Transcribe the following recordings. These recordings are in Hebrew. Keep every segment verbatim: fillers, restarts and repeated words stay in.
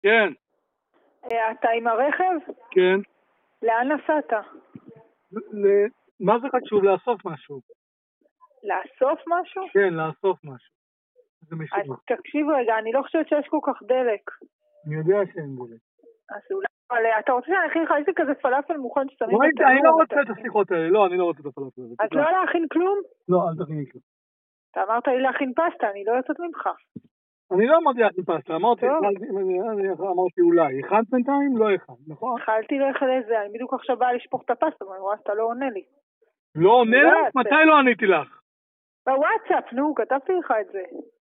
כן. אתה עם הרכב? כן. לאן נסעת? ל... מה זה חשוב? לאסוף משהו. לאסוף משהו? כן, לאסוף משהו. זה אז משהו. תקשיב רגע, אני לא חושבת שיש כל כך דלק. אני יודע שאין דלק. אז אולי, אבל אתה רוצה שאני אכין לך איזה כזה פלאפל מוכן ששמים בואי, בתנור? אני לא רוצה את השיחות האלה. לא, אני לא רוצה את הפלאפל הזה. אז לא להכין כלום? לא, אל תכיני כלום. אתה אמרת לי להכין פסטה, אני לא יוצאת ממך. אני לא אמרתי להכין פסטה, אמרתי, אמרתי אולי. הכנת בינתיים? לא הכנת, נכון? אכלתי לך לזה, אני בדיוק עכשיו באה לשפוך את הפסטה, ואני רואה שאתה לא עונה לי. לא עונה לך? מתי לא עניתי לך? בוואטסאפ, נו, כתבתי לך את זה.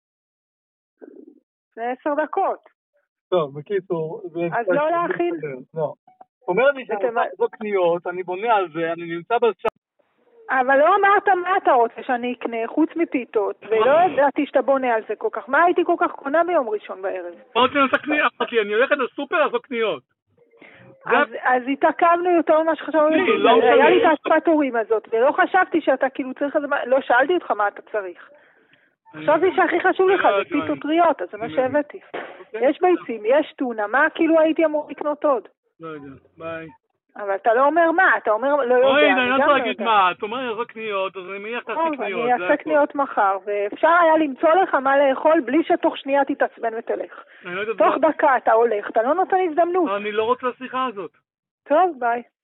לפני עשר דקות. טוב, בקיצור... אז לא להכין? לא. אומרת לי שאני רוצה לעשות קניות, אני בונה על זה, אני נמצא בשם... אבל לא אמרת מה אתה רוצה שאני אקנה, חוץ מפיתות, ולא ידעתי שאתה בונה על זה כל כך. מה הייתי כל כך קונה ביום ראשון בערב? מה רוצה לעשות קניות? אמרתי, אני הולכת לסופר לעשות קניות. אז התעכבנו יותר ממה שחשבנו, היה לי את האספת הורים הזאת, ולא חשבתי שאתה כאילו צריך איזה... לא שאלתי אותך מה אתה צריך. חשבתי שהכי חשוב לך זה פיתות טריות, אז זה מה שהבאתי. יש ביצים, יש טונה, מה כאילו הייתי אמור לקנות עוד? לא יודע, ביי. אבל אתה לא אומר מה, אתה אומר לא יודע. אוי, אני לא צריך להגיד מה, אתה אומר אני אעשה קניות, אז אני מניח תעשי קניות. אני אעשה קניות מחר, ואפשר היה למצוא לך מה לאכול בלי שתוך שנייה תתעצבן ותלך. תוך דקה אתה הולך, אתה לא נותן הזדמנות. אני לא רוצה לשיחה הזאת. טוב, ביי.